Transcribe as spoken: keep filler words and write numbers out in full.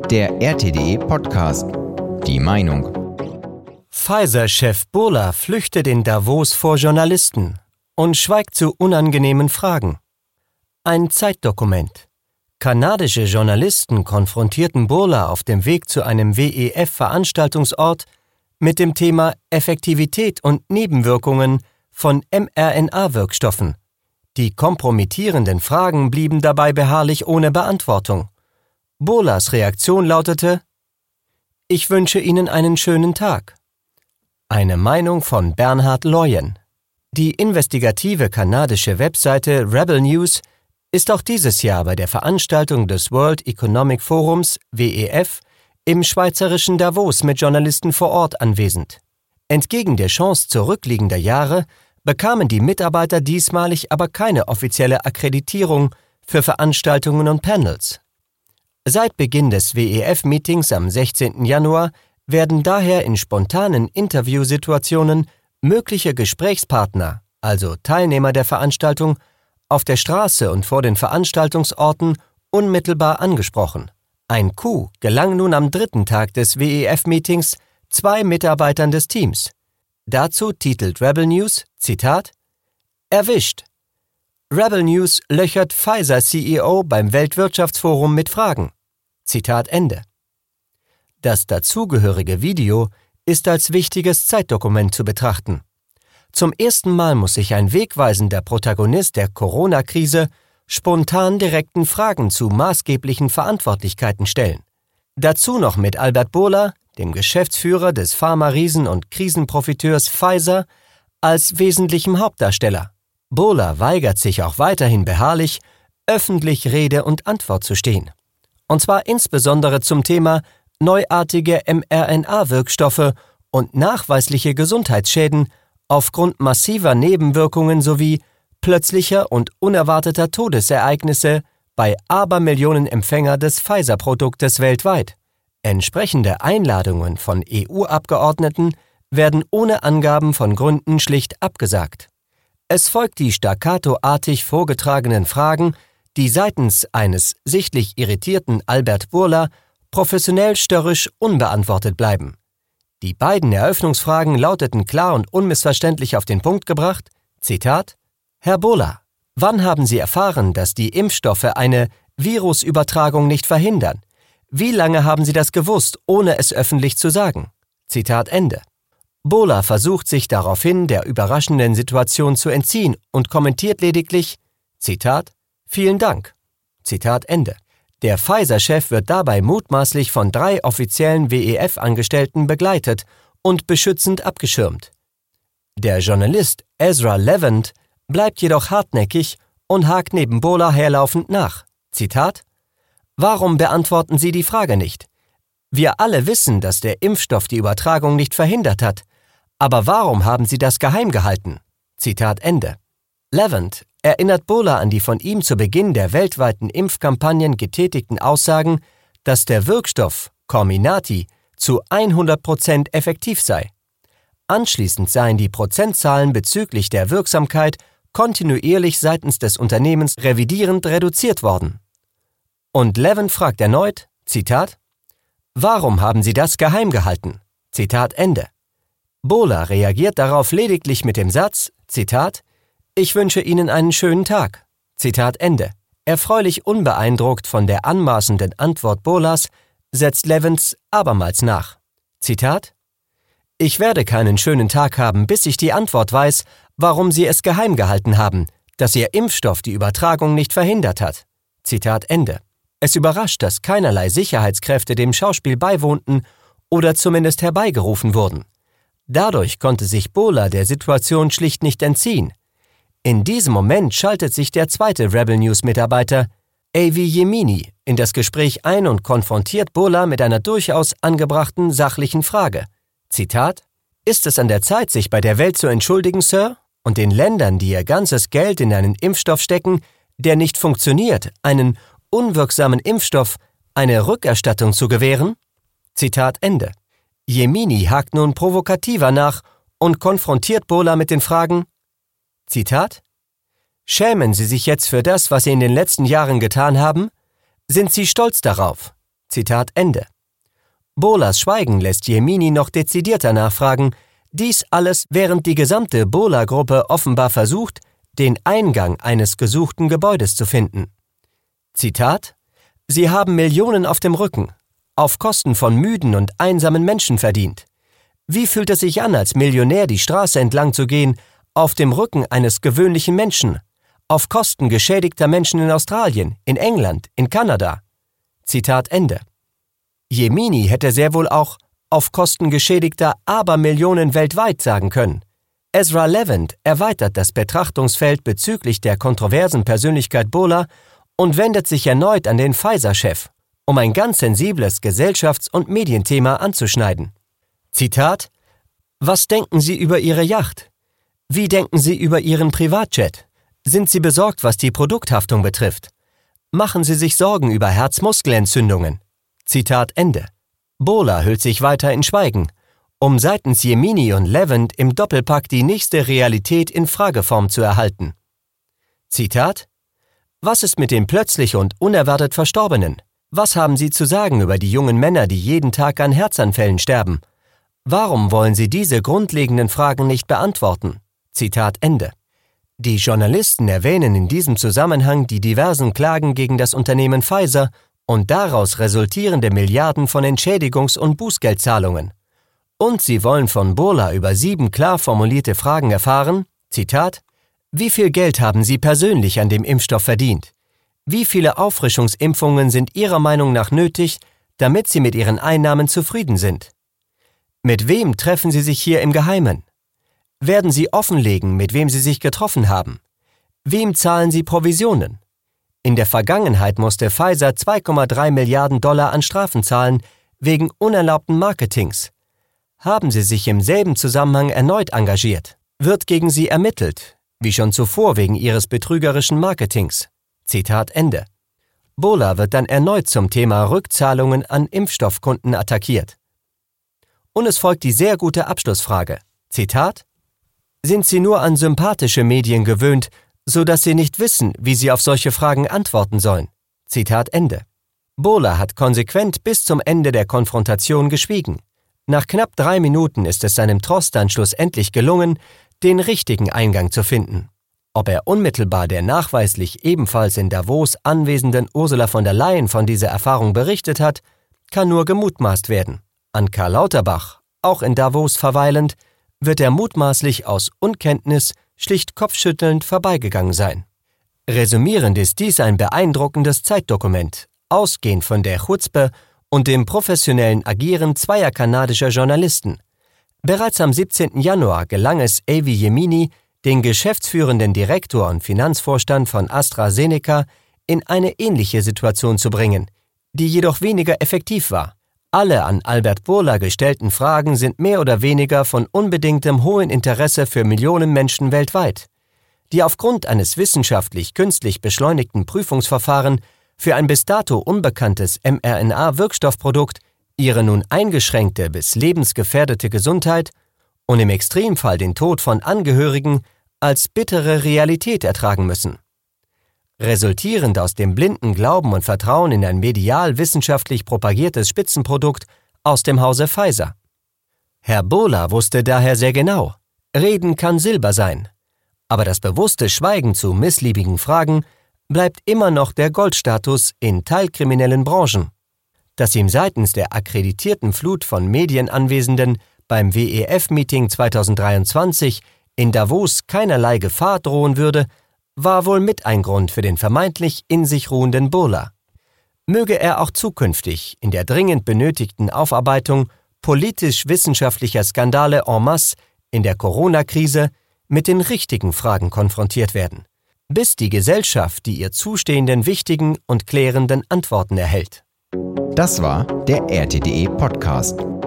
Der R T D Podcast. Die Meinung. Pfizer-Chef Bourla flüchtet in Davos vor Journalisten und schweigt zu unangenehmen Fragen. Ein Zeitdokument. Kanadische Journalisten konfrontierten Bourla auf dem Weg zu einem W E F-Veranstaltungsort mit dem Thema Effektivität und Nebenwirkungen von mRNA-Wirkstoffen. Die kompromittierenden Fragen blieben dabei beharrlich ohne Beantwortung. Bourlas Reaktion lautete: Ich wünsche Ihnen einen schönen Tag. Eine Meinung von Bernhard Leuen. Die investigative kanadische Webseite Rebel News ist auch dieses Jahr bei der Veranstaltung des World Economic Forums W E F im schweizerischen Davos mit Journalisten vor Ort anwesend. Entgegen der Chance zurückliegender Jahre bekamen die Mitarbeiter diesmalig aber keine offizielle Akkreditierung für Veranstaltungen und Panels. Seit Beginn des W E F-Meetings am sechzehnten Januar werden daher in spontanen Interviewsituationen mögliche Gesprächspartner, also Teilnehmer der Veranstaltung, auf der Straße und vor den Veranstaltungsorten unmittelbar angesprochen. Ein Coup gelang nun am dritten Tag des W E F-Meetings zwei Mitarbeitern des Teams. Dazu titelt Rebel News, Zitat, Erwischt. Rebel News löchert Pfizer-C E O beim Weltwirtschaftsforum mit Fragen. Zitat Ende. Das dazugehörige Video ist als wichtiges Zeitdokument zu betrachten. Zum ersten Mal muss sich ein wegweisender Protagonist der Corona-Krise spontan direkten Fragen zu maßgeblichen Verantwortlichkeiten stellen. Dazu noch mit Albert Bourla, dem Geschäftsführer des Pharma-Riesen und Krisenprofiteurs Pfizer, als wesentlichem Hauptdarsteller. Bourla weigert sich auch weiterhin beharrlich, öffentlich Rede und Antwort zu stehen. Und zwar insbesondere zum Thema neuartige mRNA-Wirkstoffe und nachweisliche Gesundheitsschäden aufgrund massiver Nebenwirkungen sowie plötzlicher und unerwarteter Todesereignisse bei Abermillionen Empfänger des Pfizer-Produktes weltweit. Entsprechende Einladungen von E U-Abgeordneten werden ohne Angaben von Gründen schlicht abgesagt. Es folgt die staccatoartig vorgetragenen Fragen, die seitens eines sichtlich irritierten Albert Bourla professionell störrisch unbeantwortet bleiben. Die beiden Eröffnungsfragen lauteten klar und unmissverständlich auf den Punkt gebracht, Zitat, Herr Bourla, wann haben Sie erfahren, dass die Impfstoffe eine Virusübertragung nicht verhindern? Wie lange haben Sie das gewusst, ohne es öffentlich zu sagen? Zitat Ende. Bourla versucht sich daraufhin der überraschenden Situation zu entziehen und kommentiert lediglich, Zitat, Vielen Dank. Zitat Ende. Der Pfizer-Chef wird dabei mutmaßlich von drei offiziellen W E F-Angestellten begleitet und beschützend abgeschirmt. Der Journalist Ezra Levant bleibt jedoch hartnäckig und hakt neben Bourla herlaufend nach. Zitat, Warum beantworten Sie die Frage nicht? Wir alle wissen, dass der Impfstoff die Übertragung nicht verhindert hat. Aber warum haben Sie das geheim gehalten? Zitat Ende. Levant erinnert Bourla an die von ihm zu Beginn der weltweiten Impfkampagnen getätigten Aussagen, dass der Wirkstoff Comirnaty zu hundert Prozent effektiv sei. Anschließend seien die Prozentzahlen bezüglich der Wirksamkeit kontinuierlich seitens des Unternehmens revidierend reduziert worden. Und Levant fragt erneut, Zitat, Warum haben Sie das geheim gehalten? Zitat Ende. Bourla reagiert darauf lediglich mit dem Satz, Zitat, Ich wünsche Ihnen einen schönen Tag. Zitat Ende. Erfreulich unbeeindruckt von der anmaßenden Antwort Bourlas setzt Levant abermals nach. Zitat, Ich werde keinen schönen Tag haben, bis ich die Antwort weiß, warum Sie es geheim gehalten haben, dass Ihr Impfstoff die Übertragung nicht verhindert hat. Zitat Ende. Es überrascht, dass keinerlei Sicherheitskräfte dem Schauspiel beiwohnten oder zumindest herbeigerufen wurden. Dadurch konnte sich Bourla der Situation schlicht nicht entziehen. In diesem Moment schaltet sich der zweite Rebel News-Mitarbeiter, Avi Yemini, in das Gespräch ein und konfrontiert Bourla mit einer durchaus angebrachten sachlichen Frage. Zitat, Ist es an der Zeit, sich bei der Welt zu entschuldigen, Sir, und den Ländern, die ihr ganzes Geld in einen Impfstoff stecken, der nicht funktioniert, einen unwirksamen Impfstoff, eine Rückerstattung zu gewähren? Zitat Ende. Yemini hakt nun provokativer nach und konfrontiert Bourla mit den Fragen, Zitat, Schämen Sie sich jetzt für das, was Sie in den letzten Jahren getan haben? Sind Sie stolz darauf? Zitat Ende. Bohlers Schweigen lässt Yemini noch dezidierter nachfragen, dies alles während die gesamte Bohler-Gruppe offenbar versucht, den Eingang eines gesuchten Gebäudes zu finden. Zitat: Sie haben Millionen auf dem Rücken, auf Kosten von müden und einsamen Menschen verdient. Wie fühlt es sich an, als Millionär die Straße entlang zu gehen, auf dem Rücken eines gewöhnlichen Menschen, auf Kosten geschädigter Menschen in Australien, in England, in Kanada? Zitat Ende. Yemini hätte sehr wohl auch auf Kosten geschädigter Abermillionen weltweit sagen können. Ezra Levant erweitert das Betrachtungsfeld bezüglich der kontroversen Persönlichkeit Bohler und wendet sich erneut an den Pfizer-Chef, um ein ganz sensibles Gesellschafts- und Medienthema anzuschneiden. Zitat: Was denken Sie über Ihre Yacht? Wie denken Sie über Ihren Privatjet? Sind Sie besorgt, was die Produkthaftung betrifft? Machen Sie sich Sorgen über Herzmuskelentzündungen? Zitat Ende. Bohler hüllt sich weiter in Schweigen, um seitens Yemini und Levant im Doppelpack die nächste Realität in Frageform zu erhalten. Zitat: Was ist mit den plötzlich und unerwartet Verstorbenen? Was haben Sie zu sagen über die jungen Männer, die jeden Tag an Herzanfällen sterben? Warum wollen Sie diese grundlegenden Fragen nicht beantworten? Zitat Ende. Die Journalisten erwähnen in diesem Zusammenhang die diversen Klagen gegen das Unternehmen Pfizer und daraus resultierende Milliarden von Entschädigungs- und Bußgeldzahlungen. Und sie wollen von Bohler über sieben klar formulierte Fragen erfahren, Zitat: Wie viel Geld haben Sie persönlich an dem Impfstoff verdient? Wie viele Auffrischungsimpfungen sind Ihrer Meinung nach nötig, damit Sie mit Ihren Einnahmen zufrieden sind? Mit wem treffen Sie sich hier im Geheimen? Werden Sie offenlegen, mit wem Sie sich getroffen haben? Wem zahlen Sie Provisionen? In der Vergangenheit musste Pfizer zwei Komma drei Milliarden Dollar an Strafen zahlen, wegen unerlaubten Marketings. Haben Sie sich im selben Zusammenhang erneut engagiert? Wird gegen Sie ermittelt, wie schon zuvor wegen Ihres betrügerischen Marketings? Zitat Ende. Bohler wird dann erneut zum Thema Rückzahlungen an Impfstoffkunden attackiert. Und es folgt die sehr gute Abschlussfrage. Zitat: Sind Sie nur an sympathische Medien gewöhnt, so dass Sie nicht wissen, wie Sie auf solche Fragen antworten sollen? Zitat Ende. Bohler hat konsequent bis zum Ende der Konfrontation geschwiegen. Nach knapp drei Minuten ist es seinem Tross dann schlussendlich gelungen, den richtigen Eingang zu finden. Ob er unmittelbar der nachweislich ebenfalls in Davos anwesenden Ursula von der Leyen von dieser Erfahrung berichtet hat, kann nur gemutmaßt werden. An Karl Lauterbach, auch in Davos verweilend, wird er mutmaßlich aus Unkenntnis schlicht kopfschüttelnd vorbeigegangen sein. Resümierend ist dies ein beeindruckendes Zeitdokument, ausgehend von der Chutzpe und dem professionellen Agieren zweier kanadischer Journalisten. Bereits am siebzehnten Januar gelang es Avi Yemini, den geschäftsführenden Direktor und Finanzvorstand von AstraZeneca in eine ähnliche Situation zu bringen, die jedoch weniger effektiv war. Alle an Albert Bohler gestellten Fragen sind mehr oder weniger von unbedingtem hohen Interesse für Millionen Menschen weltweit, die aufgrund eines wissenschaftlich-künstlich beschleunigten Prüfungsverfahren für ein bis dato unbekanntes mRNA-Wirkstoffprodukt ihre nun eingeschränkte bis lebensgefährdete Gesundheit und im Extremfall den Tod von Angehörigen als bittere Realität ertragen müssen. Resultierend aus dem blinden Glauben und Vertrauen in ein medial-wissenschaftlich propagiertes Spitzenprodukt aus dem Hause Pfizer. Herr Bohler wusste daher sehr genau, Reden kann Silber sein, aber das bewusste Schweigen zu missliebigen Fragen bleibt immer noch der Goldstatus in teilkriminellen Branchen. Dass ihm seitens der akkreditierten Flut von Medienanwesenden beim W E F-Meeting zweitausenddreiundzwanzig in Davos keinerlei Gefahr drohen würde, war wohl mit ein Grund für den vermeintlich in sich ruhenden Bohler. Möge er auch zukünftig in der dringend benötigten Aufarbeitung politisch-wissenschaftlicher Skandale en masse in der Corona-Krise mit den richtigen Fragen konfrontiert werden, bis die Gesellschaft die ihr zustehenden wichtigen und klärenden Antworten erhält. Das war der R T D E Podcast.